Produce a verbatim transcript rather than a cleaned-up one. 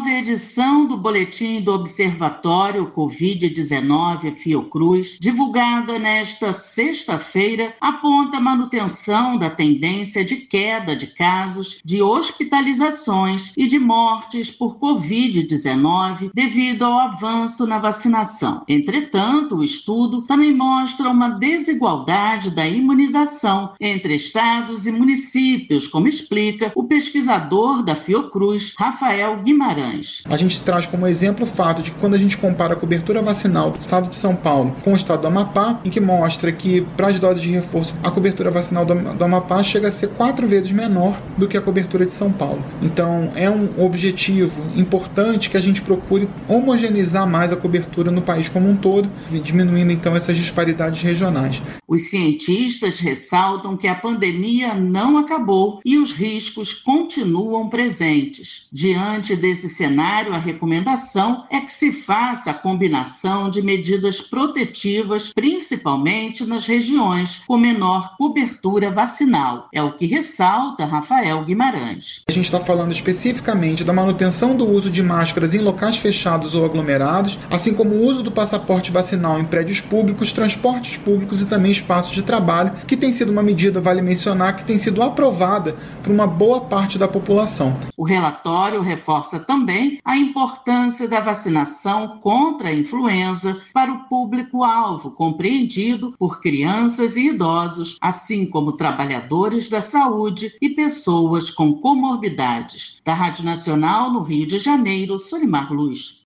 nova edição do Boletim do Observatório covid dezenove Fiocruz, divulgada nesta sexta-feira, aponta a manutenção da tendência de queda de casos, de hospitalizações e de mortes por covid dezenove devido ao avanço na vacinação. Entretanto, o estudo também mostra uma desigualdade da imunização entre estados e municípios, como explica o pesquisador da Fiocruz, Rafael Guimarães. A gente traz como exemplo o fato de que quando a gente compara a cobertura vacinal do estado de São Paulo com o estado do Amapá, em que mostra que para as doses de reforço a cobertura vacinal do, do Amapá chega a ser quatro vezes menor do que a cobertura de São Paulo. Então é um objetivo importante que a gente procure homogeneizar mais a cobertura no país como um todo, diminuindo então essas disparidades regionais. Os cientistas ressaltam que a pandemia não acabou e os riscos continuam presentes. Diante desse cenário, a recomendação é que se faça a combinação de medidas protetivas, principalmente nas regiões com menor cobertura vacinal. É o que ressalta Rafael Guimarães. A gente está falando especificamente da manutenção do uso de máscaras em locais fechados ou aglomerados, assim como o uso do passaporte vacinal em prédios públicos, transportes públicos e também espaços de trabalho, que tem sido uma medida, vale mencionar, que tem sido aprovada por uma boa parte da população. O relatório reforça também a importância da vacinação contra a influenza para o público-alvo, compreendido por crianças e idosos, assim como trabalhadores da saúde e pessoas com comorbidades. Da Rádio Nacional, no Rio de Janeiro, Solimar Luz.